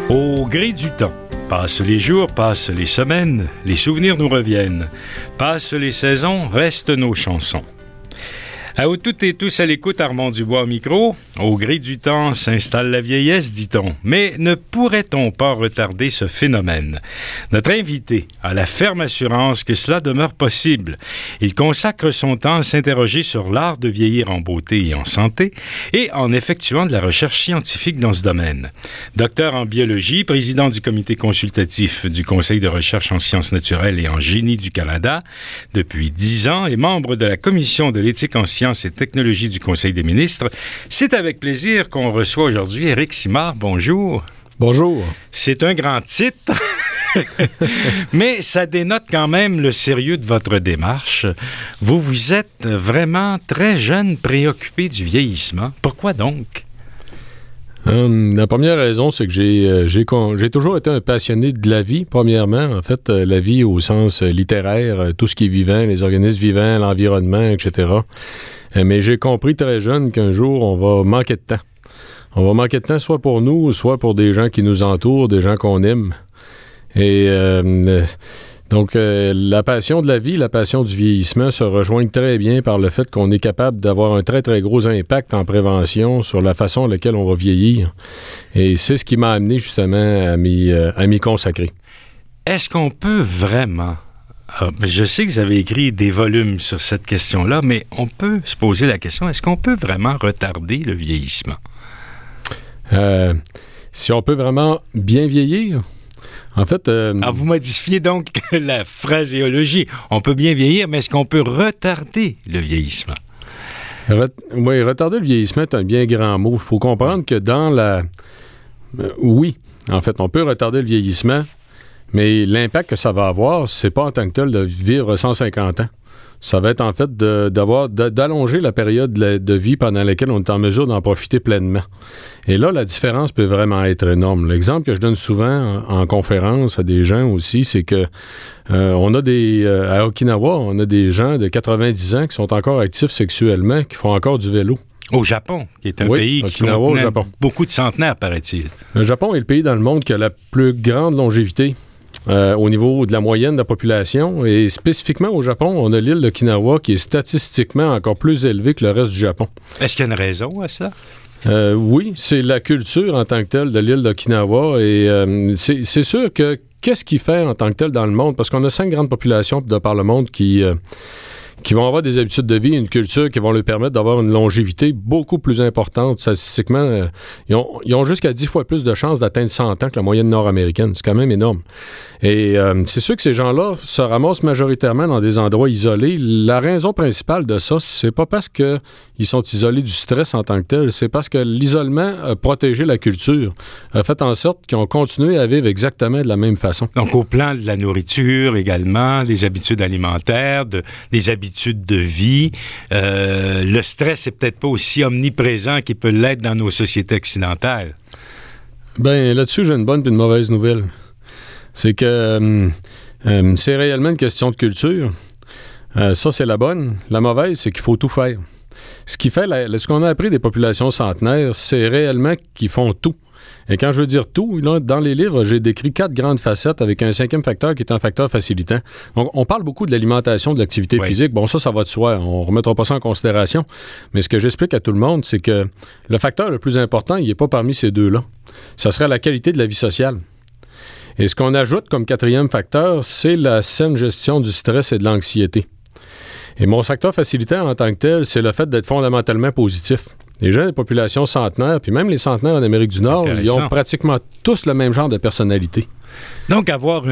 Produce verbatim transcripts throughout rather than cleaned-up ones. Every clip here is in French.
Au gré du temps, passent les jours, passent les semaines, les souvenirs nous reviennent. Passent les saisons, restent nos chansons. À vous toutes et tous à l'écoute, Armand Dubois au micro. Au gré du temps s'installe la vieillesse, dit-on. Mais ne pourrait-on pas retarder ce phénomène? Notre invité a la ferme assurance que cela demeure possible. Il consacre son temps à s'interroger sur l'art de vieillir en beauté et en santé et en effectuant de la recherche scientifique dans ce domaine. Docteur en biologie, président du comité consultatif du Conseil de recherche en sciences naturelles et en génie du Canada depuis dix ans et membre de la commission de l'éthique en sciences et technologies du Conseil des ministres. C'est avec plaisir qu'on reçoit aujourd'hui Éric Simard. Bonjour. Bonjour. C'est un grand titre, mais ça dénote quand même le sérieux de votre démarche. Vous, vous êtes vraiment très jeune, préoccupé du vieillissement. Pourquoi donc? Hum, la première raison, c'est que j'ai, euh, j'ai, j'ai toujours été un passionné de la vie, premièrement. En fait, euh, la vie au sens euh, littéraire, euh, tout ce qui est vivant, les organismes vivants, l'environnement, et cetera. Euh, mais j'ai compris très jeune qu'un jour, on va manquer de temps. On va manquer de temps soit pour nous, soit pour des gens qui nous entourent, des gens qu'on aime. Et euh, euh, donc, euh, la passion de la vie, la passion du vieillissement se rejoignent très bien par le fait qu'on est capable d'avoir un très, très gros impact en prévention sur la façon à laquelle on va vieillir. Et c'est ce qui m'a amené justement à m'y, euh, à m'y consacrer. Est-ce qu'on peut vraiment... Alors, je sais que vous avez écrit des volumes sur cette question-là, mais on peut se poser la question, est-ce qu'on peut vraiment retarder le vieillissement? Euh, si on peut vraiment bien vieillir... En fait... Euh, Alors, vous modifiez donc la phraséologie. On peut bien vieillir, mais est-ce qu'on peut retarder le vieillissement? Re- oui, retarder le vieillissement est un bien grand mot. Il faut comprendre que dans la... Euh, oui, en fait, on peut retarder le vieillissement, mais l'impact que ça va avoir, c'est pas en tant que tel de vivre cent cinquante ans. Ça va être en fait de, d'avoir, de, d'allonger la période de, de vie pendant laquelle on est en mesure d'en profiter pleinement. Et là, la différence peut vraiment être énorme. L'exemple que je donne souvent en, en conférence à des gens aussi, c'est que euh, on a des euh, à Okinawa, on a des gens de quatre-vingt-dix ans qui sont encore actifs sexuellement, qui font encore du vélo. Au Japon, qui est un oui, pays Okinawa, qui contenait beaucoup de centenaires, paraît-il. Le Japon est le pays dans le monde qui a la plus grande longévité. Euh, au niveau de la moyenne de la population. Et spécifiquement au Japon, on a l'île d'Okinawa qui est statistiquement encore plus élevée que le reste du Japon. Est-ce qu'il y a une raison à ça? Euh, oui, c'est la culture en tant que telle de l'île d'Okinawa. Et euh, c'est, c'est sûr que qu'est-ce qui fait en tant que tel dans le monde? Parce qu'on a cinq grandes populations de par le monde qui... Euh, qui vont avoir des habitudes de vie, une culture qui vont leur permettre d'avoir une longévité beaucoup plus importante. Statistiquement, euh, ils, ont, ils ont jusqu'à dix fois plus de chances d'atteindre cent ans que la moyenne nord-américaine. C'est quand même énorme. Et euh, c'est sûr que ces gens-là se ramassent majoritairement dans des endroits isolés. La raison principale de ça, c'est pas parce qu'ils sont isolés du stress en tant que tel, c'est parce que l'isolement a protégé la culture, a fait en sorte qu'ils ont continué à vivre exactement de la même façon. Donc, au plan de la nourriture également, les habitudes alimentaires, de, les habitudes de vie. Euh, le stress n'est peut-être pas aussi omniprésent qu'il peut l'être dans nos sociétés occidentales. Bien, là-dessus, j'ai une bonne et une mauvaise nouvelle. C'est que euh, euh, c'est réellement une question de culture. Euh, ça, c'est la bonne. La mauvaise, c'est qu'il faut tout faire. Ce qui fait, la, ce qu'on a appris des populations centenaires, c'est réellement qu'ils font tout. Et quand je veux dire tout, là, dans les livres, j'ai décrit quatre grandes facettes avec un cinquième facteur qui est un facteur facilitant. Donc, on parle beaucoup de l'alimentation, de l'activité oui. physique. Bon, ça, ça va de soi. On ne remettra pas ça en considération. Mais ce que j'explique à tout le monde, c'est que le facteur le plus important, il n'est pas parmi ces deux-là. Ça serait la qualité de la vie sociale. Et ce qu'on ajoute comme quatrième facteur, c'est la saine gestion du stress et de l'anxiété. Et mon facteur facilitant en tant que tel, c'est le fait d'être fondamentalement positif. Les gens des populations centenaires, puis même les centenaires en Amérique du Nord, ils ont pratiquement tous le même genre de personnalité. Donc, avoir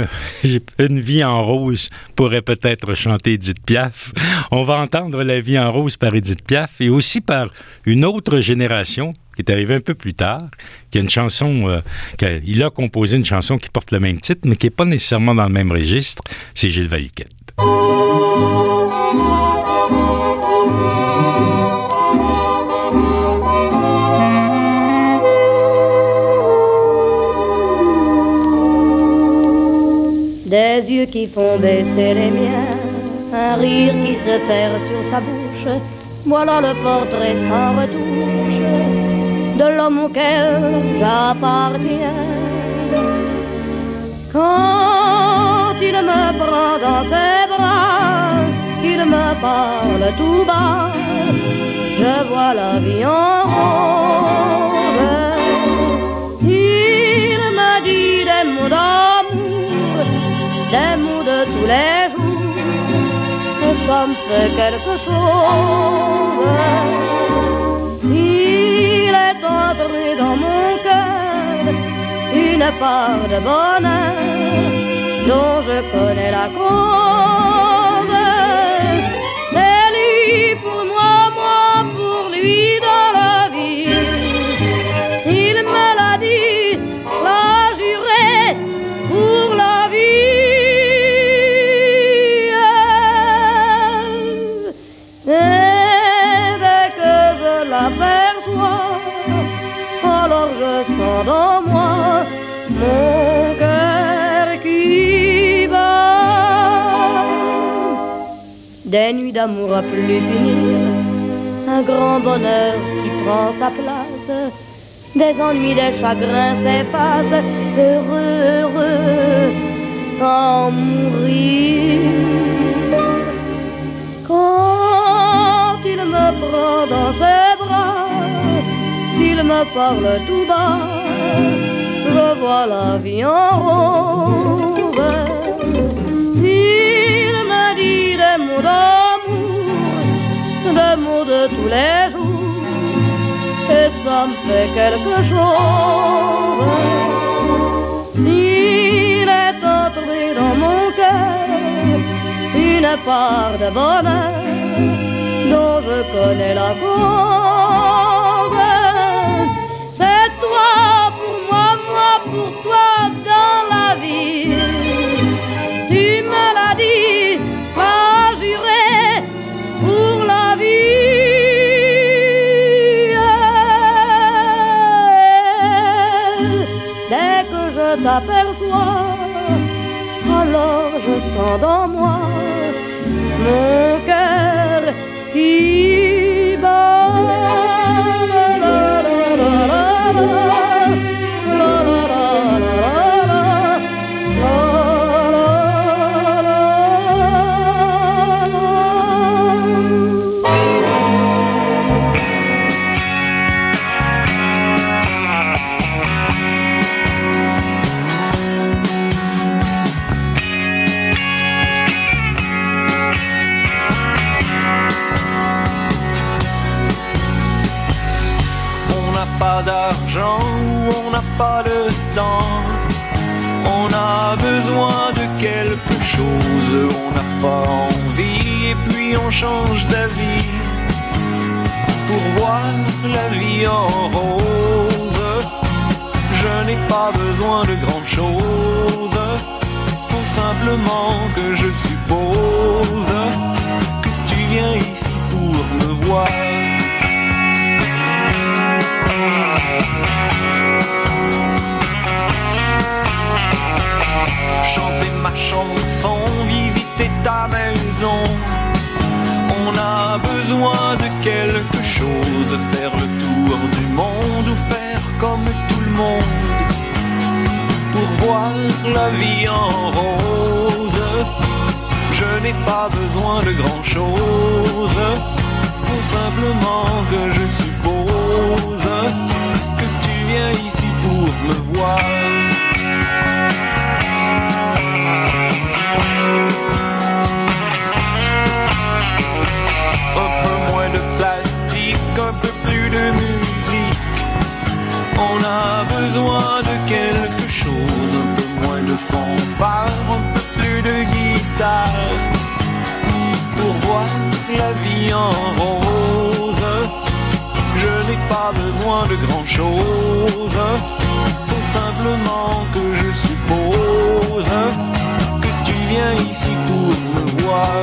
une vie en rose pourrait peut-être chanter Édith Piaf. On va entendre La vie en rose par Édith Piaf et aussi par une autre génération qui est arrivée un peu plus tard, qui a une chanson, euh, qu'il a composé une chanson qui porte le même titre, mais qui n'est pas nécessairement dans le même registre. C'est Gilles Valiquette. Des yeux qui font baisser les miens, un rire qui se perd sur sa bouche, voilà le portrait sans retouche de l'homme auquel j'appartiens. Quand il me prend dans ses bras, qu'il me parle tout bas, je vois la vie en rose. Il me dit des mots d'amour, des mots de tous les jours, que ça me fait quelque chose. Il est entré dans mon cœur une part de bonheur dont je connais la cause. C'est lui pour moi, moi pour lui dans la vie. Il me l'a dit, l'a juré pour la vie. Et dès que je l'aperçois, alors je sens dans moi mon cœur qui bat. Des nuits d'amour à plus finir, un grand bonheur qui prend sa place, des ennuis, des chagrins s'effacent, heureux, heureux, en mourir. Quand il me prend dans ses bras, il me parle tout bas, je vois la vie en rose. Il me dit des mots d'amour, des mots de tous les jours, et ça me fait quelque chose. Il est entré dans mon cœur une part de bonheur dont je connais la cause. C'est toi pour moi, moi pour toi dans la vie. Tu me l'as dit, m'as juré pour la vie. Dès que je t'aperçois, alors je sens dans moi mon cœur qui bat. D'argent ou on n'a pas de temps, on a besoin de quelque chose, on n'a pas envie et puis on change d'avis pour voir la vie en rose. Je n'ai pas besoin de grandes choses, faut simplement que je suppose que tu viens ici pour me voir. Chanter ma chanson, visiter ta maison. On a besoin de quelque chose, faire le tour du monde ou faire comme tout le monde pour voir la vie en rose. Je n'ai pas besoin de grand chose, faut simplement que je suppose que tu viens ici pour me voir. Un peu moins de plastique, un peu plus de musique. On a besoin de quelque chose, un peu moins de fanfare, un peu plus de guitare pour voir la vie en rose. Je n'ai pas besoin de grand chose, faut simplement que je suppose que tu viens ici pour me voir.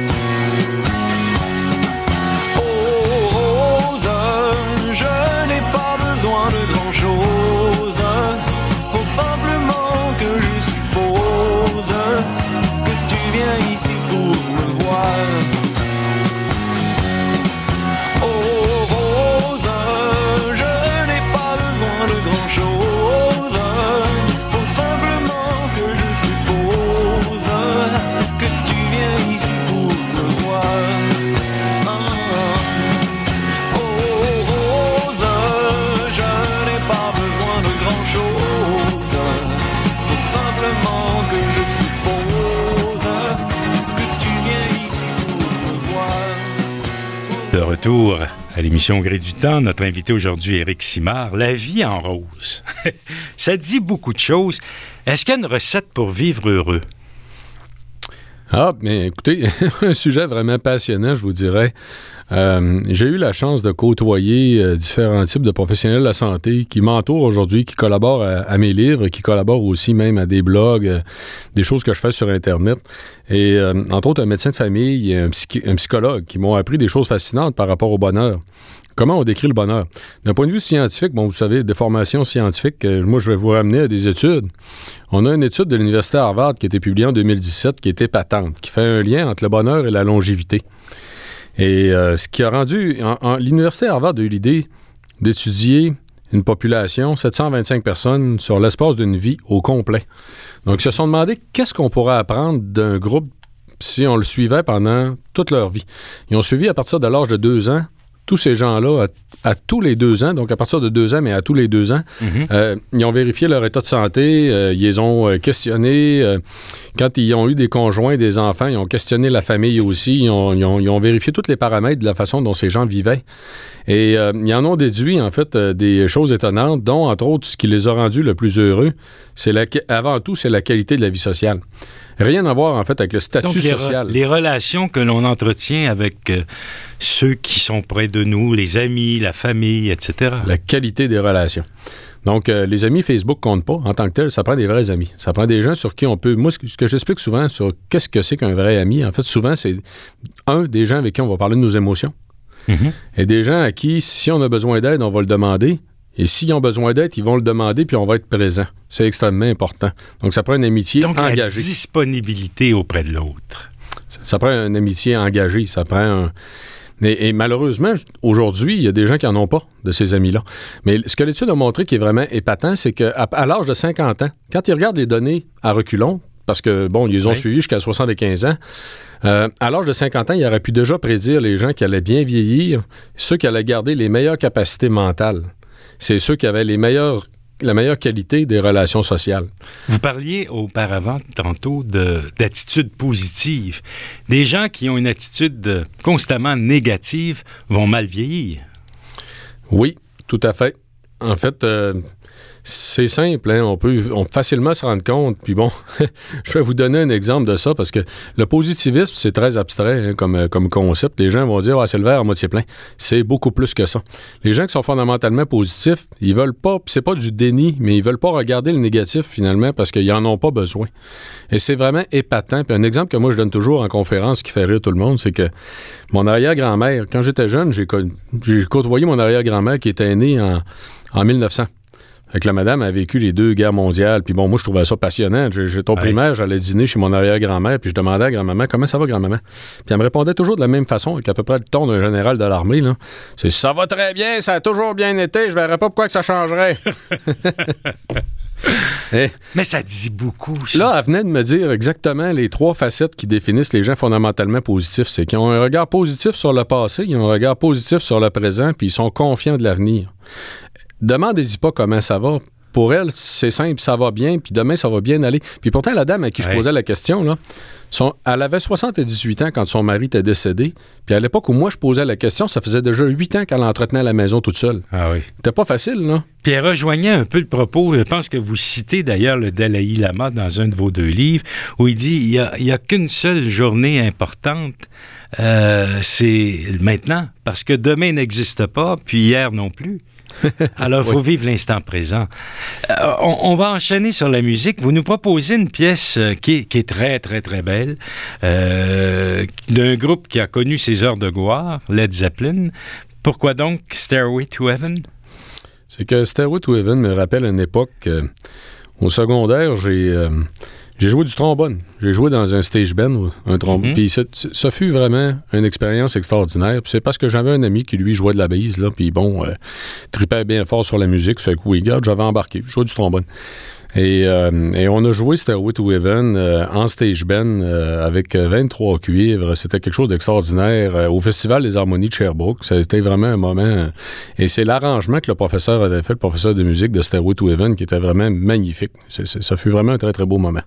Je n'ai pas besoin de grand chose, faut simplement que je suppose que tu viens ici pour me voir. Oh Rose, je n'ai pas besoin de grand chose, faut retour à l'émission Gré du temps. Notre invité aujourd'hui est Éric Simard. La vie en rose. Ça dit beaucoup de choses. Est-ce qu'il y a une recette pour vivre heureux? Ah, mais écoutez, un sujet vraiment passionnant, je vous dirais. Euh, j'ai eu la chance de côtoyer euh, différents types de professionnels de la santé qui m'entourent aujourd'hui, qui collaborent à, à mes livres, qui collaborent aussi même à des blogs, euh, des choses que je fais sur Internet. Et euh, entre autres, un médecin de famille et un, psy- un psychologue qui m'ont appris des choses fascinantes par rapport au bonheur. Comment on décrit le bonheur? D'un point de vue scientifique, bon, vous savez, des formations scientifiques, euh, moi, je vais vous ramener à des études. On a une étude de l'Université Harvard qui a été publiée en deux mille dix-sept, qui est épatante, qui fait un lien entre le bonheur et la longévité. Et euh, ce qui a rendu... En, en, l'Université Harvard a eu l'idée d'étudier une population, sept cent vingt-cinq personnes, sur l'espace d'une vie au complet. Donc, ils se sont demandé qu'est-ce qu'on pourrait apprendre d'un groupe si on le suivait pendant toute leur vie. Ils ont suivi à partir de l'âge de deux ans tous ces gens-là, à, à tous les deux ans, donc à partir de deux ans, mais à tous les deux ans, mm-hmm. euh, ils ont vérifié leur état de santé, euh, ils les ont euh, questionnés. Euh, quand ils ont eu des conjoints, des enfants, ils ont questionné la famille aussi. Ils ont, ils ont, ils ont vérifié tous les paramètres de la façon dont ces gens vivaient. Et euh, ils en ont déduit, en fait, euh, des choses étonnantes, dont, entre autres, ce qui les a rendus le plus heureux, c'est la, avant tout, c'est la qualité de la vie sociale. Rien à voir, en fait, avec le statut Donc, les social. Re- les relations que l'on entretient avec euh, ceux qui sont près de nous, les amis, la famille, et cetera. La qualité des relations. Donc, euh, les amis Facebook comptent pas en tant que tel. Ça prend des vrais amis. Ça prend des gens sur qui on peut... Moi, ce que, ce que j'explique souvent sur qu'est-ce que c'est qu'un vrai ami, en fait, souvent, c'est, un, des gens avec qui on va parler de nos émotions. Mm-hmm. Et des gens à qui, si on a besoin d'aide, on va le demander. Et s'ils ont besoin d'aide, ils vont le demander, puis on va être présent. C'est extrêmement important. Donc, ça prend une amitié Donc, engagée. Donc, la disponibilité auprès de l'autre. Ça, ça prend une amitié engagée. Ça prend un... Et, et malheureusement, aujourd'hui, il y a des gens qui n'en ont pas de ces amis-là. Mais ce que l'étude a montré qui est vraiment épatant, c'est qu'à à l'âge de cinquante ans, quand ils regardent les données à reculons, parce que, bon, ils les ont oui. suivis jusqu'à soixante-quinze ans, euh, à l'âge de cinquante ans, ils auraient pu déjà prédire les gens qui allaient bien vieillir, ceux qui allaient garder les meilleures capacités mentales. C'est ceux qui avaient les meilleures, la meilleure qualité des relations sociales. Vous parliez auparavant, tantôt, de, d'attitude positive. Des gens qui ont une attitude constamment négative vont mal vieillir. Oui, tout à fait. En fait, euh, c'est simple, hein? on peut on peut facilement se rendre compte. Puis bon, je vais vous donner un exemple de ça parce que le positivisme, c'est très abstrait hein, comme, comme concept. Les gens vont dire ah, c'est le verre à moitié plein. C'est beaucoup plus que ça. Les gens qui sont fondamentalement positifs, ils veulent pas, c'est pas du déni, mais ils veulent pas regarder le négatif finalement parce qu'ils en ont pas besoin. Et c'est vraiment épatant. Puis un exemple que moi je donne toujours en conférence qui fait rire tout le monde, c'est que mon arrière-grand-mère, quand j'étais jeune, j'ai, co- j'ai côtoyé mon arrière-grand-mère qui était née en, en mille neuf cents. Fait que la madame a vécu les deux guerres mondiales. Puis bon, moi, je trouvais ça passionnant. J'étais au ouais. primaire, j'allais dîner chez mon arrière-grand-mère, puis je demandais à grand-maman, comment ça va, grand-maman? Puis elle me répondait toujours de la même façon, avec à peu près le ton d'un général de l'armée, là. C'est « Ça va très bien, ça a toujours bien été, je verrais pas pourquoi que ça changerait. » Et, mais ça dit beaucoup. Ça. Là, elle venait de me dire exactement les trois facettes qui définissent les gens fondamentalement positifs. C'est qu'ils ont un regard positif sur le passé, ils ont un regard positif sur le présent, puis ils sont confiants de l'avenir. Demandez-y pas comment ça va. Pour elle, c'est simple, ça va bien, puis demain, ça va bien aller. Puis pourtant, la dame à qui ouais. je posais la question, là, son, elle avait soixante-dix-huit ans quand son mari était décédé. Puis à l'époque où moi, je posais la question, ça faisait déjà huit ans qu'elle entretenait la maison toute seule. Ah oui. C'était pas facile, là. Puis elle rejoignait un peu le propos, je pense que vous citez d'ailleurs le Dalai Lama dans un de vos deux livres, où il dit, il n'y a, il y a qu'une seule journée importante, euh, c'est maintenant, parce que demain n'existe pas, puis hier non plus. Alors, il faut oui. vivre l'instant présent. Euh, on, on va enchaîner sur la musique. Vous nous proposez une pièce euh, qui, est, qui est très, très, très belle, euh, d'un groupe qui a connu ses heures de gloire, Led Zeppelin. Pourquoi donc Stairway to Heaven? C'est que Stairway to Heaven me rappelle une époque... Euh, au secondaire, j'ai... Euh, J'ai joué du trombone. J'ai joué dans un stage band, un trombone. Mm-hmm. Puis ça, ça fut vraiment une expérience extraordinaire. Puis c'est parce que j'avais un ami qui, lui, jouait de la base, là. Puis bon, euh, tripait bien fort sur la musique. Fait que oui, regarde, j'avais embarqué. Je jouais du trombone. Et, euh, et on a joué Stairway to Heaven euh, en stage band euh, avec vingt-trois cuivres. C'était quelque chose d'extraordinaire euh, au Festival des Harmonies de Sherbrooke. C'était vraiment un moment... Euh, et c'est l'arrangement que le professeur avait fait, le professeur de musique de Stairway to Heaven, qui était vraiment magnifique. C'est, c'est, ça fut vraiment un très, très beau moment.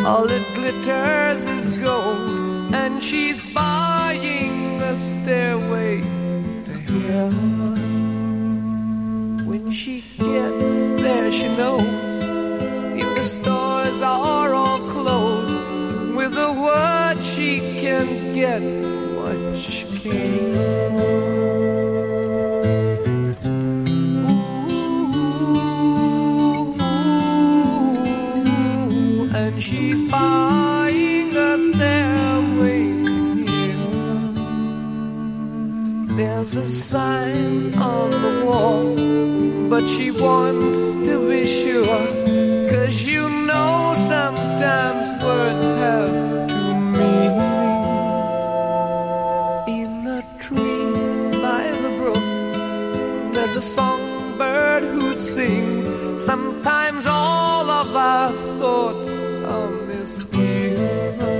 all that glitters is gold, and she's buying a stairway to heaven. When she gets there, she knows if the stores are all closed, with a word she can get what she came for. She's buying a stairway here. There's a sign on the wall, but she wants to be sure, 'cause you know sometimes words have two meanings. In a tree by the brook, there's a songbird who sings. Sometimes all of our thoughts are misgiven.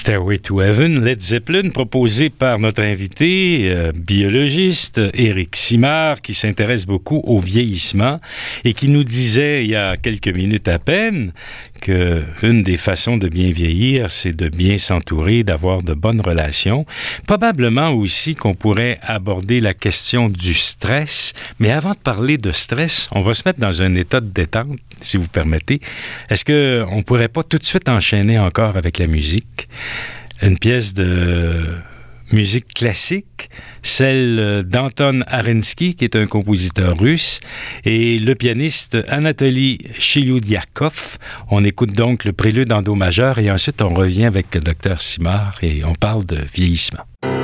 Stairway to Heaven, Led Zeppelin, proposé par notre invité, euh, biologiste Éric Simard, qui s'intéresse beaucoup au vieillissement et qui nous disait il y a quelques minutes à peine qu'une des façons de bien vieillir, c'est de bien s'entourer, d'avoir de bonnes relations. Probablement aussi qu'on pourrait aborder la question du stress, mais avant de parler de stress, on va se mettre dans un état de détente, si vous permettez. Est-ce qu'on ne pourrait pas tout de suite enchaîner encore avec la musique? Une pièce de musique classique, celle d'Anton Arensky, qui est un compositeur russe, et le pianiste Anatoly Chilyoudiakov. On écoute donc le prélude en do majeur et ensuite on revient avec le docteur Simard et on parle de vieillissement.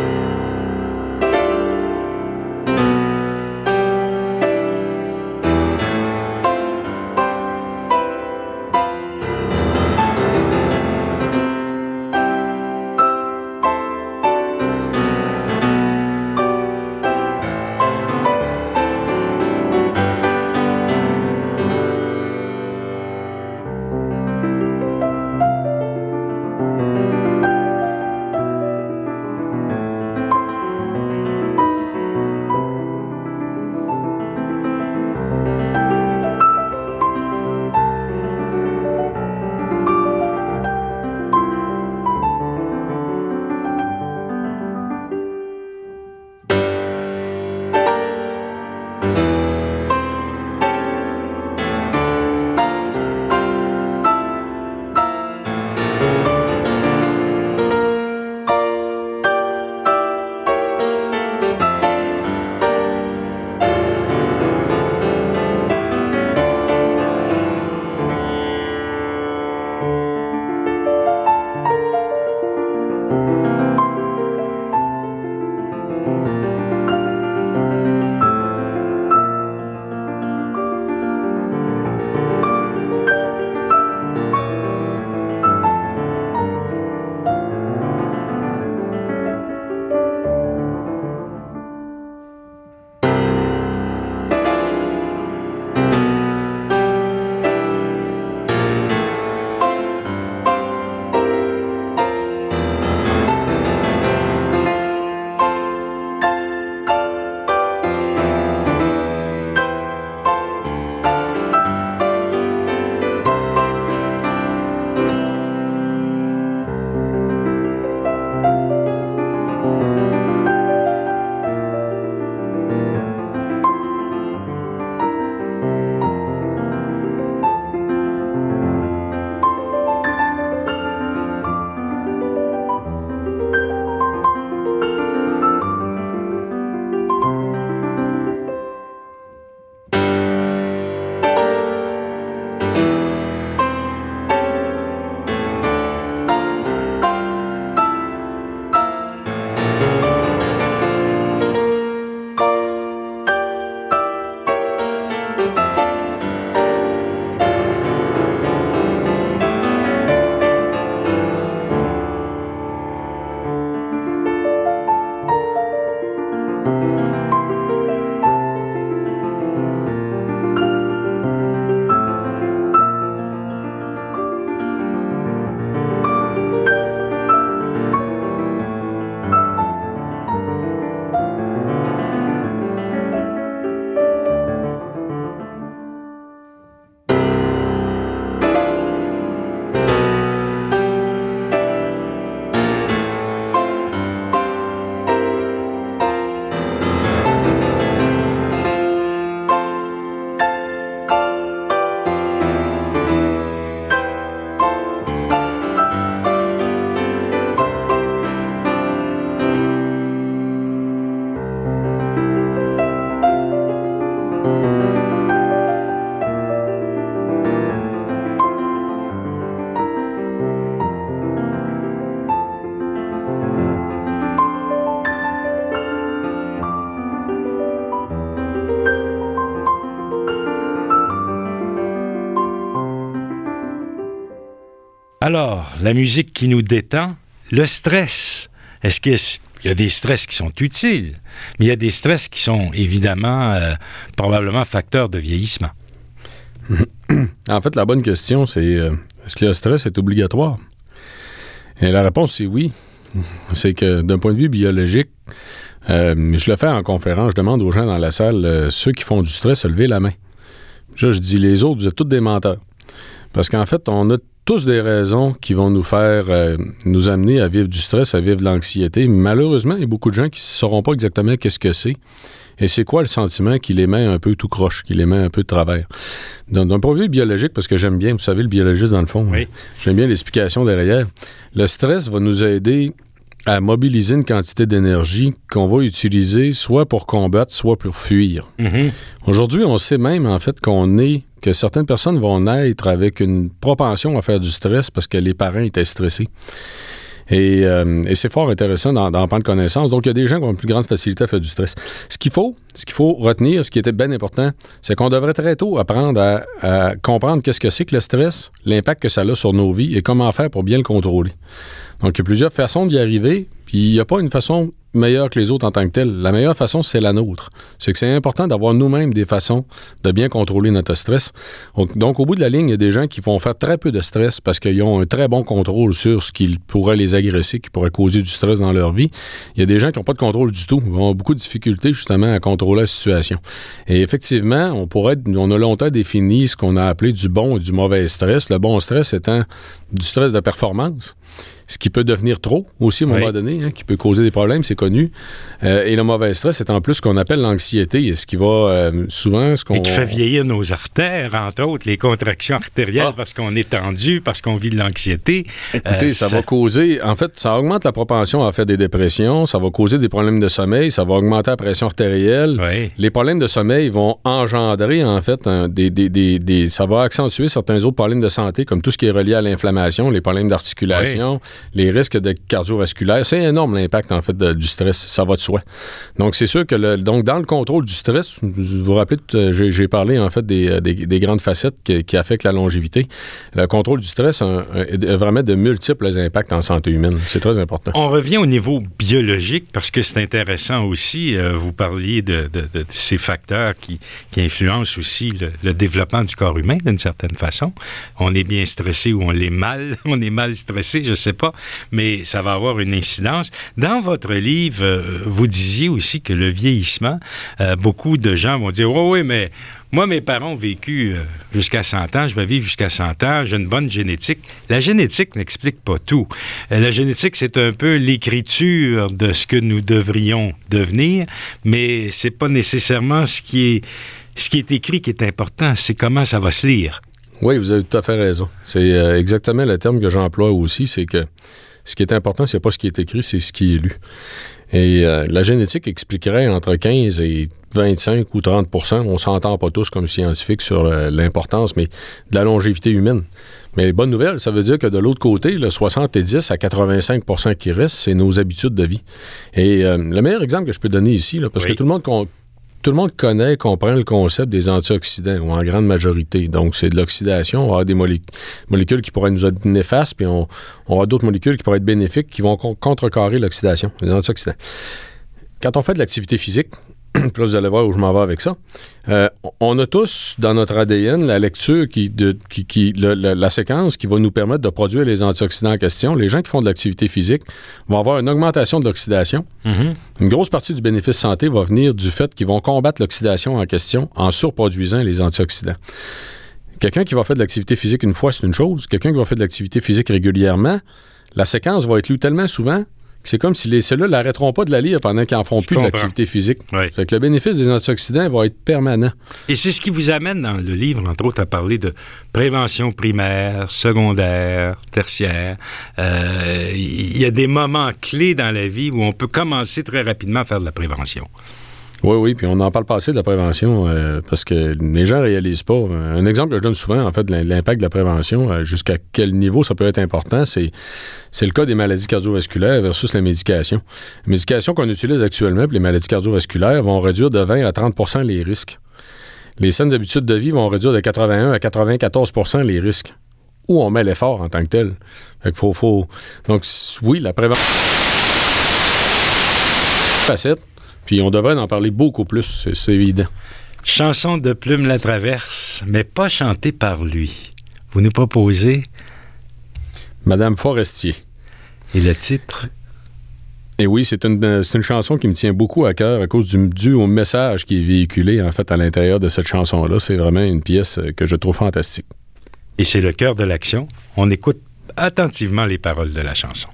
Alors, la musique qui nous détend, le stress. Est-ce qu'il y a des stress qui sont utiles, mais il y a des stress qui sont évidemment, euh, probablement facteurs de vieillissement? En fait, la bonne question, c'est euh, est-ce que le stress est obligatoire? Et la réponse, c'est oui. C'est que d'un point de vue biologique, euh, je le fais en conférence, je demande aux gens dans la salle, euh, ceux qui font du stress, à lever la main. Là, je dis, les autres, vous êtes tous des menteurs. Parce qu'en fait, on a tous des raisons qui vont nous faire, euh, nous amener à vivre du stress, à vivre de l'anxiété. Malheureusement, il y a beaucoup de gens qui ne sauront pas exactement qu'est-ce que c'est. Et c'est quoi le sentiment qui les met un peu tout croche, qui les met un peu de travers. D'un, d'un point de vue biologique, parce que j'aime bien, vous savez, le biologiste dans le fond, oui. J'aime bien l'explication derrière. Le stress va nous aider à mobiliser une quantité d'énergie qu'on va utiliser soit pour combattre, soit pour fuir. Mm-hmm. Aujourd'hui, on sait même, en fait, qu'on est, que certaines personnes vont naître avec une propension à faire du stress parce que les parents étaient stressés. Et, euh, et c'est fort intéressant d'en, d'en prendre connaissance. Donc, il y a des gens qui ont une plus grande facilité à faire du stress. Ce qu'il faut, ce qu'il faut retenir, ce qui était bien important, c'est qu'on devrait très tôt apprendre à, à comprendre qu'est-ce que c'est que le stress, l'impact que ça a sur nos vies et comment faire pour bien le contrôler. Donc, il y a plusieurs façons d'y arriver, puis il n'y a pas une façon meilleure que les autres en tant que telle. La meilleure façon, c'est la nôtre. C'est que c'est important d'avoir nous-mêmes des façons de bien contrôler notre stress. Donc, donc, au bout de la ligne, il y a des gens qui vont faire très peu de stress parce qu'ils ont un très bon contrôle sur ce qui pourrait les agresser, qui pourrait causer du stress dans leur vie. Il y a des gens qui n'ont pas de contrôle du tout. Ils vont avoir beaucoup de difficultés, justement, à contrôler la situation. Et effectivement, on pourrait, on a longtemps défini ce qu'on a appelé du bon et du mauvais stress. Le bon stress étant du stress de performance, ce qui peut devenir trop aussi à un moment oui. donné, hein, qui peut causer des problèmes, c'est connu. Euh, et le mauvais stress, c'est en plus ce qu'on appelle l'anxiété, ce qui va euh, souvent... Ce qu'on, et qui fait vieillir nos artères, entre autres, les contractions artérielles, ah. parce qu'on est tendu, parce qu'on vit de l'anxiété. Écoutez, euh, ça, ça va causer... En fait, ça augmente la propension à faire des dépressions, ça va causer des problèmes de sommeil, ça va augmenter la pression artérielle. Oui. Les problèmes de sommeil vont engendrer, en fait, un, des, des, des, des... Ça va accentuer certains autres problèmes de santé, comme tout ce qui est relié à l'inflammation, les problèmes d'articulation, oui. les risques de cardiovasculaire. C'est énorme l'impact, en fait, de, du stress. Ça va de soi. Donc, c'est sûr que le, donc dans le contrôle du stress, vous vous rappelez, j'ai, j'ai parlé, en fait, des, des, des grandes facettes qui, qui affectent la longévité. Le contrôle du stress a, a vraiment de multiples impacts en santé humaine. C'est très important. On revient au niveau biologique parce que c'est intéressant aussi. Euh, vous parliez de, de, de ces facteurs qui, qui influencent aussi le, le développement du corps humain d'une certaine façon. On est bien stressé ou on l'est mal. On est mal stressé, je ne sais pas. Mais ça va avoir une incidence. Dans votre livre, euh, vous disiez aussi que le vieillissement, euh, beaucoup de gens vont dire « Oui, oui, mais moi, mes parents ont vécu euh, jusqu'à cent ans, je vais vivre jusqu'à cent ans, j'ai une bonne génétique. » La génétique n'explique pas tout. Euh, la génétique, c'est un peu l'écriture de ce que nous devrions devenir, mais c'est pas nécessairement ce qui est, ce qui est écrit qui est important, c'est comment ça va se lire. Oui, vous avez tout à fait raison. C'est euh, exactement le terme que j'emploie aussi, c'est que ce qui est important, c'est pas ce qui est écrit, c'est ce qui est lu. Et euh, la génétique expliquerait entre quinze et vingt-cinq ou trente pour cent, on s'entend pas tous comme scientifiques sur euh, l'importance, mais de la longévité humaine. Mais bonne nouvelle, ça veut dire que de l'autre côté, le soixante-dix à quatre-vingt-cinq pour cent qui reste, c'est nos habitudes de vie. Et euh, le meilleur exemple que je peux donner ici, là, parce oui. que tout le monde... Con- Tout le monde connaît et comprend le concept des antioxydants, ou en grande majorité. Donc, c'est de l'oxydation. On va avoir des molé- molécules qui pourraient nous être néfastes, puis on, on va avoir d'autres molécules qui pourraient être bénéfiques, qui vont con- contrecarrer l'oxydation, les antioxydants. Quand on fait de l'activité physique, puis là, vous allez voir où je m'en vais avec ça, euh, on a tous dans notre A D N la lecture, qui, de, qui, qui le, la, la séquence qui va nous permettre de produire les antioxydants en question. Les gens qui font de l'activité physique vont avoir une augmentation de l'oxydation. Mm-hmm. Une grosse partie du bénéfice santé va venir du fait qu'ils vont combattre l'oxydation en question en surproduisant les antioxydants. Quelqu'un qui va faire de l'activité physique une fois, c'est une chose. Quelqu'un qui va faire de l'activité physique régulièrement, la séquence va être lue tellement souvent c'est comme si les cellules n'arrêteront pas de la lire pendant qu'ils n'en font plus de l'activité physique. Oui. Fait que le bénéfice des antioxydants va être permanent. Et c'est ce qui vous amène dans le livre, entre autres, à parler de prévention primaire, secondaire, tertiaire. Euh, il y a des moments clés dans la vie où on peut commencer très rapidement à faire de la prévention. Oui, oui, puis on en parle pas assez de la prévention euh, parce que les gens ne réalisent pas. Un exemple que je donne souvent, en fait, de l'impact de la prévention, euh, jusqu'à quel niveau ça peut être important, c'est, c'est le cas des maladies cardiovasculaires versus la médication. Les médications qu'on utilise actuellement pour les maladies cardiovasculaires vont réduire de vingt à trente pour cent les risques. Les saines habitudes de vie vont réduire de quatre-vingt-un à quatre-vingt-quatorze pour cent les risques. Où on met l'effort en tant que tel. Fait qu'il faut, faut... Donc, oui, la prévention... facette. Puis on devrait en parler beaucoup plus, c'est, c'est évident. Chanson de Plume la Traverse, mais pas chantée par lui. Vous nous proposez? Madame Forestier. Et le titre? Et oui, c'est une, c'est une chanson qui me tient beaucoup à cœur à cause du, du au message qui est véhiculé, en fait, à l'intérieur de cette chanson-là. C'est vraiment une pièce que je trouve fantastique. Et c'est le cœur de l'action. On écoute attentivement les paroles de la chanson.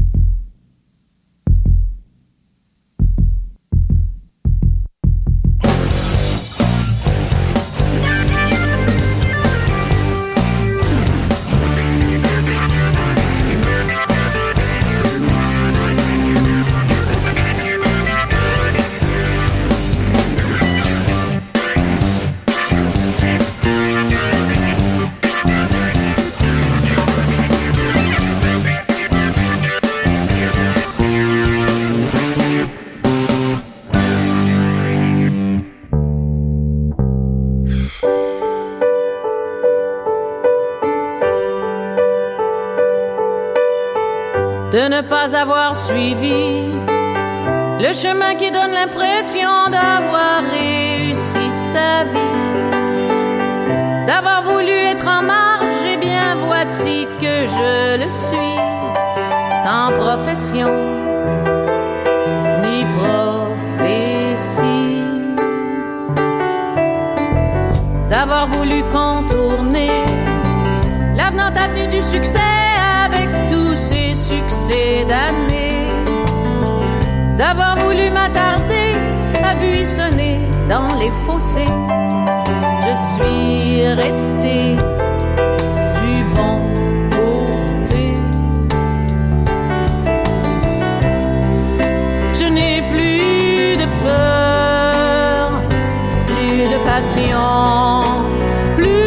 De ne pas avoir suivi le chemin qui donne l'impression d'avoir réussi sa vie, d'avoir voulu être en marche, et bien voici que je le suis, sans profession ni prophétie, d'avoir voulu contourner l'avenante avenue du succès avec tous ses succès d'années, d'avoir voulu m'attarder à buissonner dans les fossés. Je suis restée du bon côté. Je n'ai plus de peur, plus de passion, plus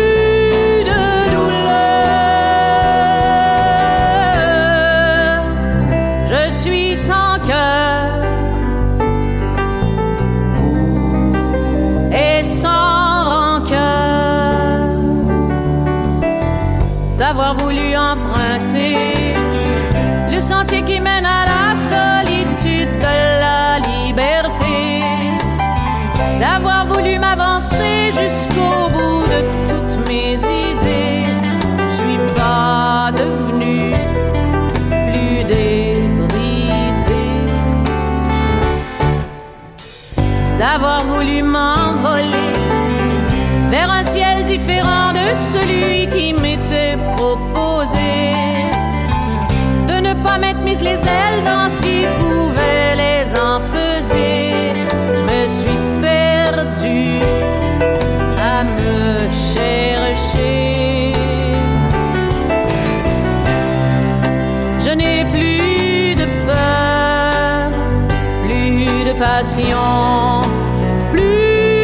d'avoir voulu emprunter le sentier qui mène à la solitude de la liberté, d'avoir voulu m'avancer jusqu'au bout de toutes mes idées. Je suis pas devenue plus débridée, d'avoir voulu m'envoler vers un ciel différent de celui qui m'était proposé, de ne pas m'être mise les ailes dans ce qui pouvait les empeser. Je me suis perdue à me chercher. Je n'ai plus de peur, plus de passion, plus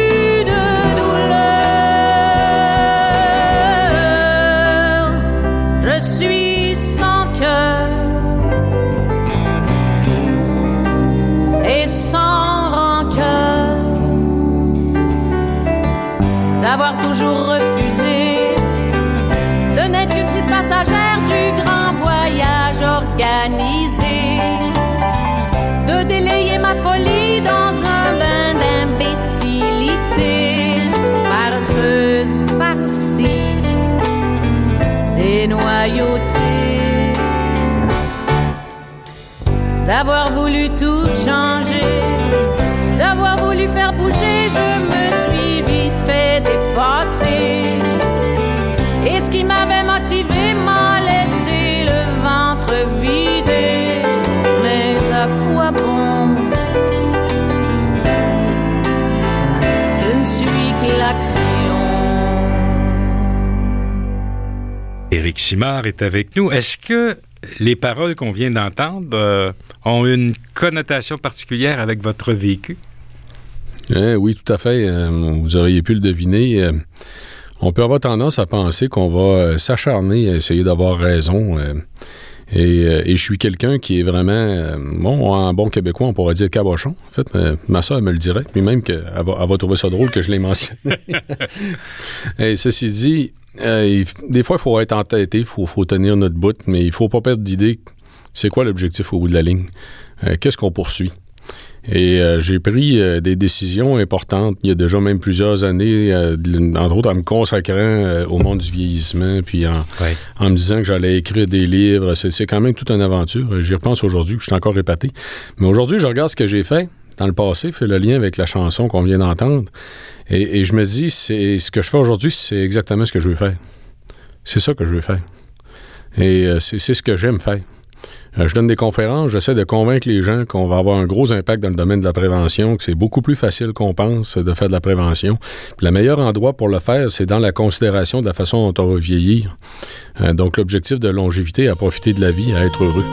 d'avoir toujours refusé de n'être qu'une petite passagère du grand voyage organisé, de délayer ma folie dans un bain d'imbécilité, farceuse farcie, dénoyautée, d'avoir voulu tout changer, d'avoir voulu faire bouger. Je me suis vite fait dépasser, et ce qui m'avait motivé m'a laissé le ventre vidé. Mais à quoi bon? Je ne suis que l'action. Éric Simard est avec nous. Est-ce que les paroles qu'on vient d'entendre euh, ont une connotation particulière avec votre vécu? Eh oui, tout à fait. Euh, vous auriez pu le deviner. Euh, on peut avoir tendance à penser qu'on va euh, s'acharner à essayer d'avoir raison. Euh, et, euh, et je suis quelqu'un qui est vraiment, euh, bon, en bon québécois, on pourrait dire cabochon. En fait, euh, ma soeur me le dirait. Puis même qu'elle va, elle va trouver ça drôle que je l'ai mentionné. Et ceci dit, euh, il, des fois, il faut être entêté, il faut, faut tenir notre bout, mais il ne faut pas perdre d'idée c'est quoi l'objectif au bout de la ligne. Euh, qu'est-ce qu'on poursuit? Et euh, j'ai pris euh, des décisions importantes il y a déjà même plusieurs années, euh, entre autres en me consacrant euh, au monde du vieillissement, puis en, ouais. en me disant que j'allais écrire des livres. C'est, c'est quand même toute une aventure. J'y repense aujourd'hui, je suis encore épaté. Mais aujourd'hui, je regarde ce que j'ai fait dans le passé, fait le lien avec la chanson qu'on vient d'entendre. Et, et je me dis, c'est, ce que je fais aujourd'hui, c'est exactement ce que je veux faire. C'est ça que je veux faire. Et euh, c'est, c'est ce que j'aime faire. Euh, je donne des conférences, j'essaie de convaincre les gens qu'on va avoir un gros impact dans le domaine de la prévention, que c'est beaucoup plus facile qu'on pense de faire de la prévention. Puis le meilleur endroit pour le faire, c'est dans la considération de la façon dont on va vieillir. Euh, donc l'objectif de longévité, à profiter de la vie, à être heureux.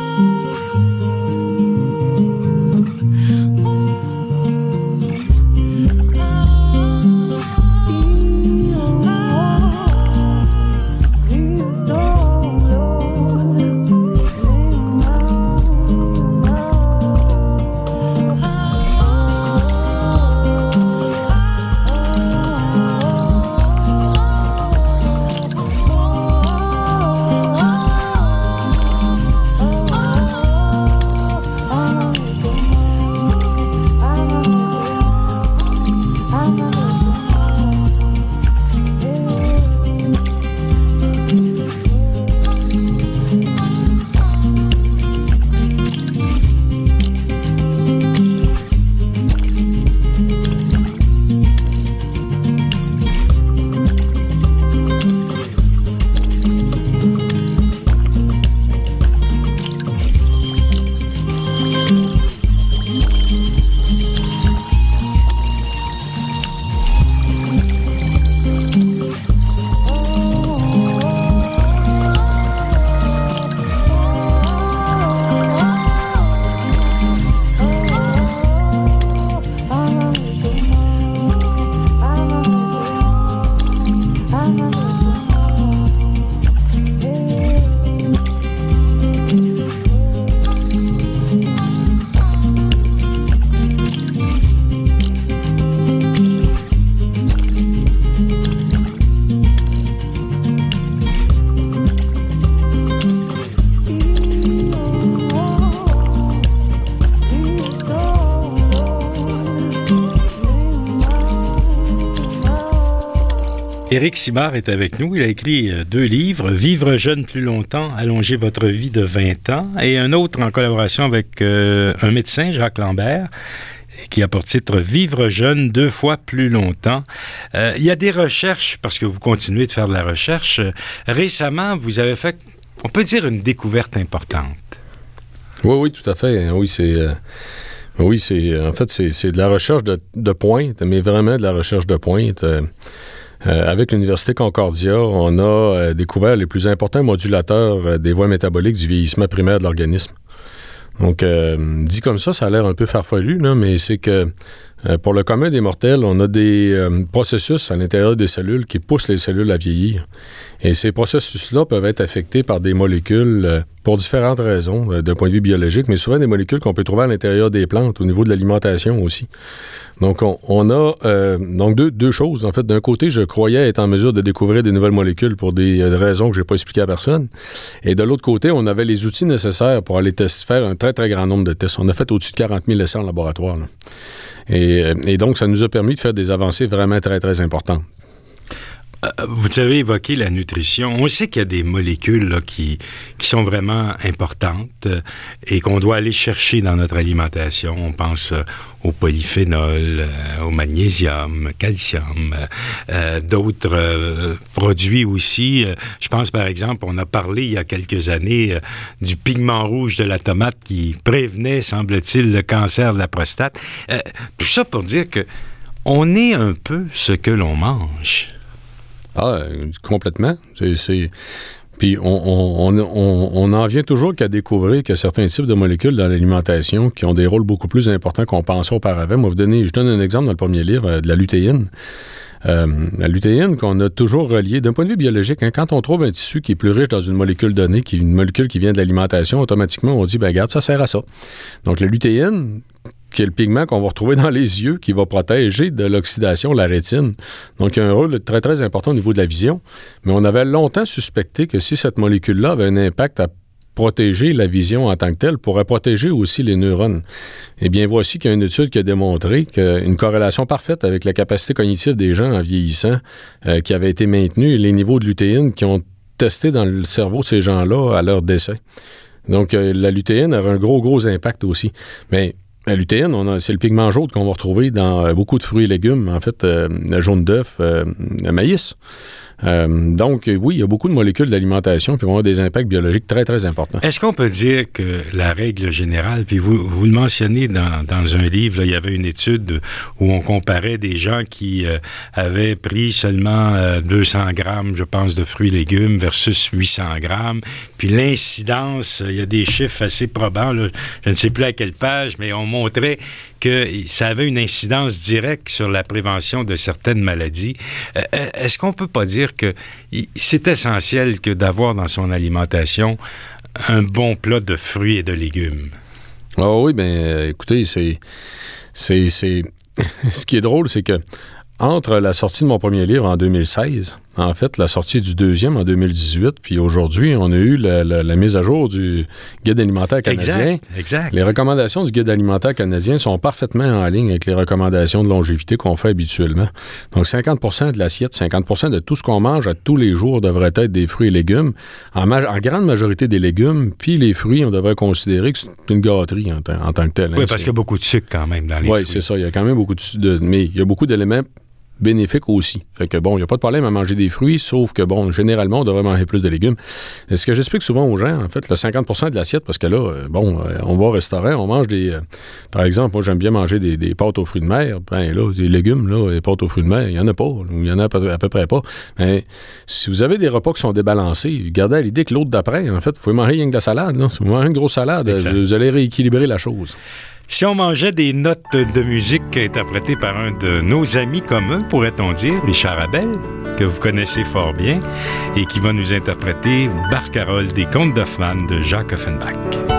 Éric Simard est avec nous. Il a écrit deux livres, « Vivre jeune plus longtemps, allonger votre vie de vingt ans » et un autre en collaboration avec euh, un médecin, Jacques Lambert, qui a pour titre « Vivre jeune deux fois plus longtemps ». Euh, il y a des recherches, parce que vous continuez de faire de la recherche. Récemment, vous avez fait, on peut dire, une découverte importante. Oui, oui, tout à fait. Oui, c'est... Euh... Oui, c'est en fait, c'est, c'est de la recherche de, de pointe, mais vraiment de la recherche de pointe. Euh, euh, avec l'Université Concordia, on a euh, découvert les plus importants modulateurs euh, des voies métaboliques du vieillissement primaire de l'organisme. Donc, euh, dit comme ça, ça a l'air un peu farfelu, là, mais c'est que euh, pour le commun des mortels, on a des euh, processus à l'intérieur des cellules qui poussent les cellules à vieillir. Et ces processus-là peuvent être affectés par des molécules euh, pour différentes raisons, euh, d'un point de vue biologique, mais souvent des molécules qu'on peut trouver à l'intérieur des plantes, au niveau de l'alimentation aussi. Donc, on, on a euh, donc deux, deux choses. En fait, d'un côté, je croyais être en mesure de découvrir des nouvelles molécules pour des euh, raisons que je n'ai pas expliquées à personne. Et de l'autre côté, on avait les outils nécessaires pour aller test- faire un très, très grand nombre de tests. On a fait au-dessus de quarante mille essais en laboratoire, là. Et, et donc, ça nous a permis de faire des avancées vraiment très, très importantes. Vous avez évoqué la nutrition. On sait qu'il y a des molécules là, qui, qui sont vraiment importantes euh, et qu'on doit aller chercher dans notre alimentation. On pense euh, au polyphénol, euh, au magnésium, calcium, euh, d'autres euh, produits aussi. Euh, je pense par exemple, on a parlé il y a quelques années euh, du pigment rouge de la tomate qui prévenait, semble-t-il, le cancer de la prostate. Euh, tout ça pour dire que on est un peu ce que l'on mange. Ah, complètement. C'est, c'est... Puis on, on, on, on en vient toujours qu'à découvrir qu'il y a certains types de molécules dans l'alimentation qui ont des rôles beaucoup plus importants qu'on pensait auparavant. Moi, vous donnez, je donne un exemple dans le premier livre, de la lutéine. Euh, la lutéine qu'on a toujours reliée, d'un point de vue biologique, hein, quand on trouve un tissu qui est plus riche dans une molécule donnée, qui, une molécule qui vient de l'alimentation, automatiquement, on dit, ben regarde, ça sert à ça. Donc, la lutéine, qui est le pigment qu'on va retrouver dans les yeux, qui va protéger de l'oxydation la rétine. Donc, il y a un rôle très, très important au niveau de la vision. Mais on avait longtemps suspecté que si cette molécule-là avait un impact à protéger la vision en tant que telle, pourrait protéger aussi les neurones. Eh bien, voici qu'il y a une étude qui a démontré qu'une corrélation parfaite avec la capacité cognitive des gens en vieillissant euh, qui avait été maintenue et les niveaux de lutéine qui ont testé dans le cerveau de ces gens-là à leur décès. Donc, euh, la lutéine a un gros, gros impact aussi. Mais la lutéine, on a, c'est le pigment jaune qu'on va retrouver dans euh, beaucoup de fruits et légumes, en fait, euh, le jaune d'œuf, euh, le maïs. Euh, donc, oui, il y a beaucoup de molécules d'alimentation qui vont avoir des impacts biologiques très, très importants. Est-ce qu'on peut dire que la règle générale, puis vous, vous le mentionnez dans, dans un livre, là, il y avait une étude où on comparait des gens qui euh, avaient pris seulement euh, deux cents grammes, je pense, de fruits et légumes versus huit cents grammes, puis l'incidence, il y a des chiffres assez probants, là, je ne sais plus à quelle page, mais on montrait que ça avait une incidence directe sur la prévention de certaines maladies. Euh, est-ce qu'on peut pas dire que c'est essentiel que d'avoir dans son alimentation un bon plat de fruits et de légumes? Ah oh oui, bien, euh, écoutez, c'est, c'est, c'est... ce qui est drôle, c'est que entre la sortie de mon premier livre en deux mille seize, en fait, la sortie du deuxième en deux mille dix-huit, puis aujourd'hui, on a eu la, la, la mise à jour du Guide alimentaire canadien. Exact, exact. Les recommandations du Guide alimentaire canadien sont parfaitement en ligne avec les recommandations de longévité qu'on fait habituellement. Donc, cinquante pour cent de l'assiette, cinquante pour cent de tout ce qu'on mange à tous les jours devrait être des fruits et légumes. En, ma- en grande majorité des légumes, puis les fruits, on devrait considérer que c'est une gâterie en, t- en tant que telle. Oui, hein, parce qu'il y a beaucoup de sucre quand même dans les oui, fruits. Oui, c'est ça. Il y a quand même beaucoup de... de mais il y a beaucoup d'éléments bénéfique aussi. Fait que bon, il n'y a pas de problème à manger des fruits, sauf que bon, généralement, on devrait manger plus de légumes. Et ce que j'explique souvent aux gens, en fait, le cinquante pour cent de l'assiette, parce que là, euh, bon, euh, on va au restaurant, on mange des... Euh, par exemple, moi, j'aime bien manger des, des pâtes aux fruits de mer. Ben là, des légumes, là, les pâtes aux fruits de mer, il n'y en a pas. Il y en a à peu, à peu près pas. Mais si vous avez des repas qui sont débalancés, gardez à l'idée que l'autre d'après, en fait, vous pouvez manger rien que de la salade. Là. Si vous mangez une grosse salade, exact, vous allez rééquilibrer la chose. Si on mangeait des notes de musique interprétées par un de nos amis communs, pourrait-on dire, Richard Abel, que vous connaissez fort bien, et qui va nous interpréter Barcarolle des Contes d'Hoffmann de Jacques Offenbach.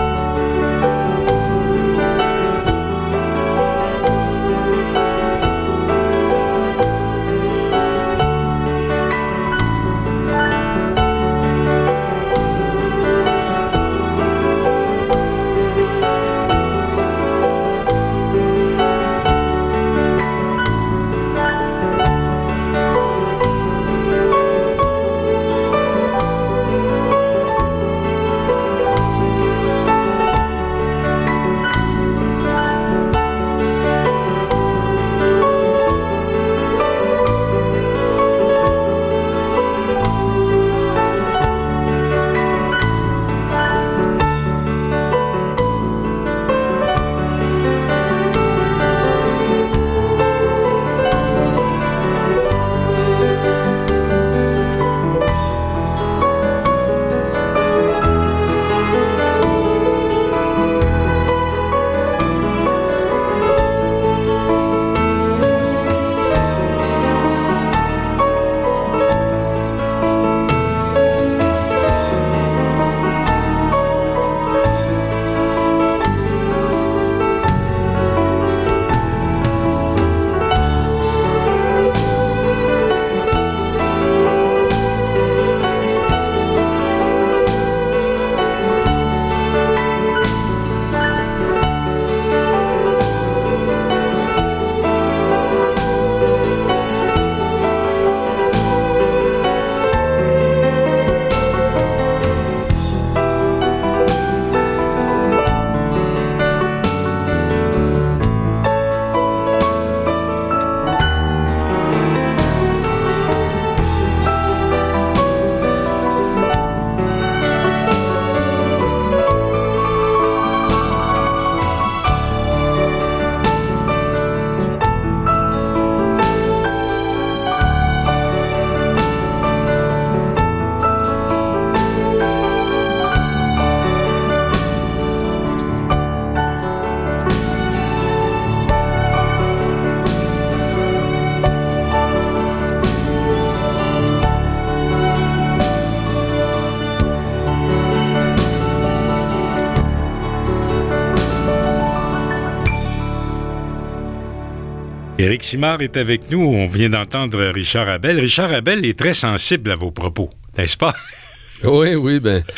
Éric Simard est avec nous. On vient d'entendre Richard Abel. Richard Abel est très sensible à vos propos, n'est-ce pas? Oui, oui, ben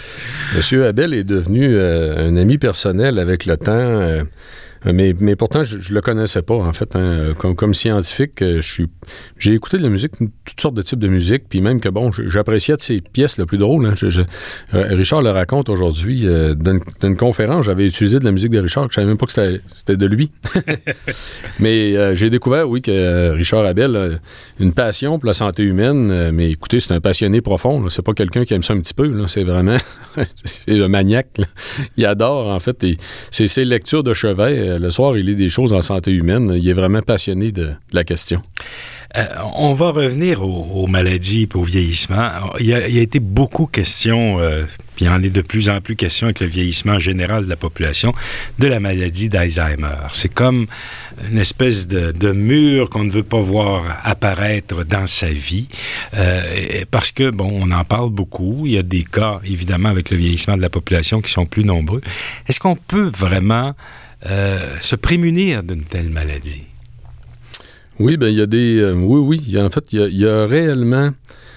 Monsieur Abel est devenu euh, un ami personnel avec le temps. Euh, Mais, mais pourtant, je ne le connaissais pas, en fait. Hein. Comme, comme scientifique, je suis, j'ai écouté de la musique, toutes sortes de types de musique, puis même que, bon, j'appréciais de ses pièces le plus drôle. Hein. Je, je, Richard le raconte aujourd'hui, euh, dans, dans une conférence, j'avais utilisé de la musique de Richard, que je ne savais même pas que c'était, c'était de lui. Mais euh, j'ai découvert, oui, que Richard Abel a une passion pour la santé humaine, euh, mais écoutez, c'est un passionné profond. Là. C'est pas quelqu'un qui aime ça un petit peu. Là. C'est vraiment... c'est un maniaque. Là. Il adore, en fait, et c'est ses lectures de chevet. Le soir, il lit des choses en santé humaine. Il est vraiment passionné de, de la question. Euh, on va revenir aux, aux maladies et au vieillissement. Il y a, il y a été beaucoup question, euh, puis il y en est de plus en plus question avec le vieillissement général de la population, de la maladie d'Alzheimer. C'est comme une espèce de, de mur qu'on ne veut pas voir apparaître dans sa vie, euh, parce que, bon, on en parle beaucoup. Il y a des cas, évidemment, avec le vieillissement de la population qui sont plus nombreux. Est-ce qu'on peut vraiment euh, se prémunir d'une telle maladie? Oui, ben il y a des... Euh, oui, oui. Y a, en fait, il y a, y a réellement...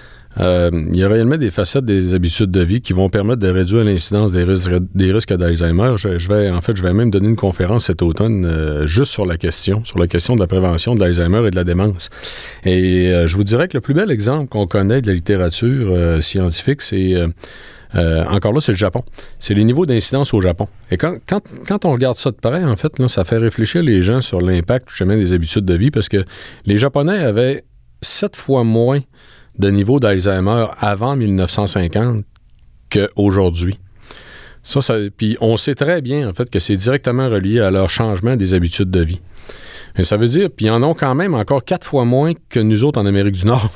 Euh, il y a réellement des facettes des habitudes de vie qui vont permettre de réduire l'incidence des risques, des risques d'Alzheimer. Je, je vais, en fait, je vais même donner une conférence cet automne euh, juste sur la question, sur la question de la prévention de l'Alzheimer et de la démence. Et euh, je vous dirais que le plus bel exemple qu'on connaît de la littérature euh, scientifique, c'est... Euh, Euh, encore là, c'est le Japon. C'est les niveaux d'incidence au Japon. Et quand, quand, quand on regarde ça de près, en fait, là, ça fait réfléchir les gens sur l'impact justement des habitudes de vie parce que les Japonais avaient sept fois moins de niveau d'Alzheimer avant dix-neuf cent cinquante qu'aujourd'hui. Ça, ça, puis on sait très bien, en fait, que c'est directement relié à leur changement des habitudes de vie. Mais ça veut dire, puis ils en ont quand même encore quatre fois moins que nous autres en Amérique du Nord.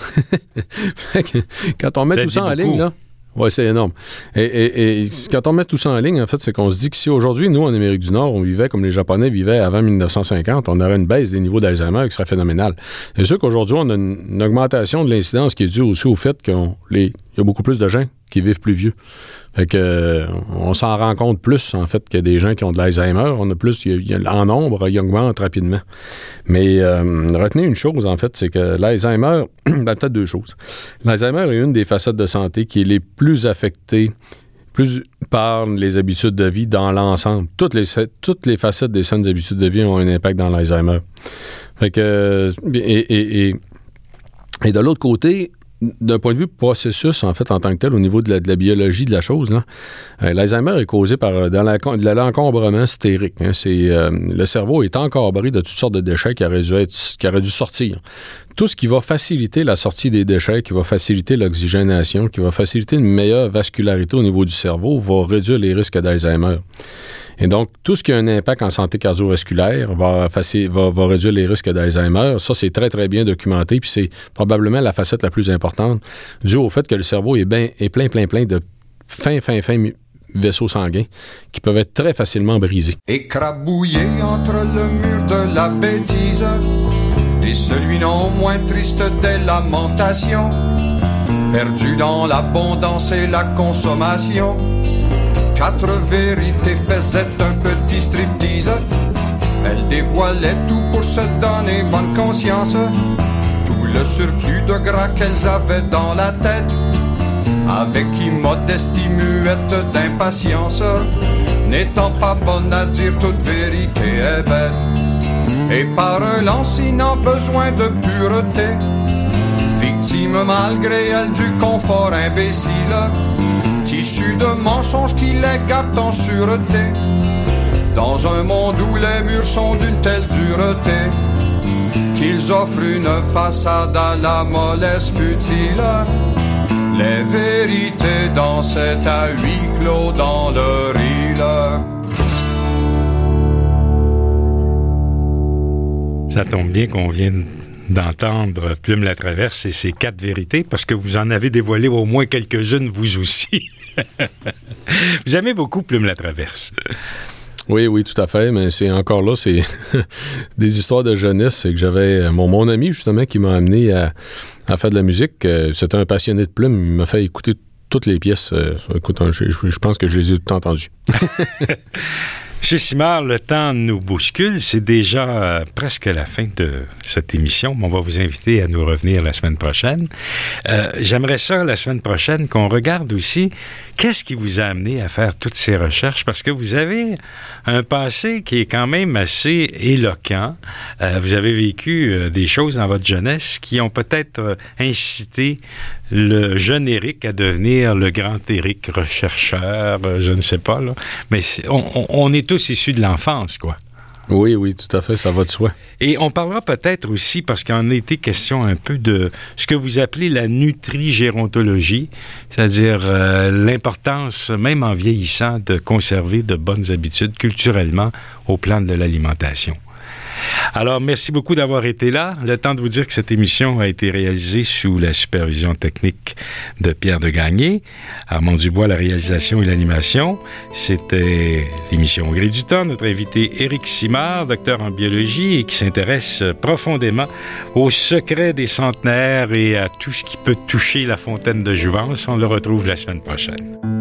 Fait que, quand on met ça tout ça en ligne, là, oui, c'est énorme. Et, et, et quand on met tout ça en ligne, en fait, c'est qu'on se dit que si aujourd'hui, nous, en Amérique du Nord, on vivait comme les Japonais vivaient avant dix-neuf cent cinquante, on aurait une baisse des niveaux d'Alzheimer qui serait phénoménale. C'est sûr qu'aujourd'hui, on a une, une augmentation de l'incidence qui est due aussi au fait qu'il y a beaucoup plus de gens qui vivent plus vieux. Fait que, euh, on s'en rend compte plus, en fait, qu'il y a des gens qui ont de l'Alzheimer. On a plus, il y a, en nombre, il augmente rapidement. Mais euh, retenez une chose, en fait, c'est que l'Alzheimer, ben, peut-être deux choses. L'Alzheimer est une des facettes de santé qui est les plus affectées plus par les habitudes de vie dans l'ensemble. Toutes les, toutes les facettes des saines habitudes de vie ont un impact dans l'Alzheimer. Fait que, et, et, et, et de l'autre côté, d'un point de vue processus, en fait, en tant que tel, au niveau de la, de la biologie de la chose, là, euh, l'Alzheimer est causé par dans la, de l'encombrement stérique. Hein, c'est, euh, le cerveau est encombré de toutes sortes de déchets qui auraient dû être, qui auraient dû sortir. Tout ce qui va faciliter la sortie des déchets, qui va faciliter l'oxygénation, qui va faciliter une meilleure vascularité au niveau du cerveau, va réduire les risques d'Alzheimer. Et donc, tout ce qui a un impact en santé cardiovasculaire va, faci- va, va réduire les risques d'Alzheimer. Ça, c'est très, très bien documenté, puis c'est probablement la facette la plus importante, due au fait que le cerveau est, ben, est plein, plein, plein de fins, fins, fins vaisseaux sanguins qui peuvent être très facilement brisés. Écrabouillé entre le mur de la bêtise et celui non moins triste des lamentations, perdu dans l'abondance et la consommation, quatre vérités faisaient un petit striptease. Elles dévoilaient tout pour se donner bonne conscience, tout le surplus de gras qu'elles avaient dans la tête, avec immodestie muette d'impatience, n'étant pas bonne à dire toute vérité est bête. Et par un lancinant besoin de pureté, victime malgré elle du confort imbécile, tissu de mensonges qui les gardent en sûreté, dans un monde où les murs sont d'une telle dureté qu'ils offrent une façade à la mollesse futile. Les vérités dans cet à huis clos dans le rire. Ça tombe bien qu'on vienne d'entendre Plume la Traverse et ses quatre vérités, parce que vous en avez dévoilé au moins quelques-unes, vous aussi. Vous aimez beaucoup Plume la Traverse. Oui, oui, tout à fait, mais c'est encore là, c'est des histoires de jeunesse. C'est que j'avais mon, mon ami, justement, qui m'a amené à, à faire de la musique. C'était un passionné de plumes. Il m'a fait écouter toutes les pièces. Écoute, je, je pense que je les ai toutes entendues. Monsieur Simard, le temps nous bouscule. C'est déjà euh, presque la fin de cette émission. On va vous inviter à nous revenir la semaine prochaine. Euh, j'aimerais ça, la semaine prochaine, qu'on regarde aussi qu'est-ce qui vous a amené à faire toutes ces recherches, parce que vous avez un passé qui est quand même assez éloquent. Euh, vous avez vécu euh, des choses dans votre jeunesse qui ont peut-être euh, incité le jeune Éric à devenir le grand Éric rechercheur, euh, je ne sais pas, là. Mais c'est, on, on est tous issus de l'enfance, quoi. Oui, oui, tout à fait, ça va de soi. Et on parlera peut-être aussi, parce qu'il en a été question un peu de ce que vous appelez la nutrigérontologie, c'est-à-dire euh, l'importance, même en vieillissant, de conserver de bonnes habitudes culturellement au plan de l'alimentation. Alors, merci beaucoup d'avoir été là. Le temps de vous dire que cette émission a été réalisée sous la supervision technique de Pierre Degagné, Armand Dubois, la réalisation et l'animation. C'était l'émission Au gré du temps. Notre invité Éric Simard, docteur en biologie et qui s'intéresse profondément aux secrets des centenaires et à tout ce qui peut toucher la fontaine de jouvence. On le retrouve la semaine prochaine.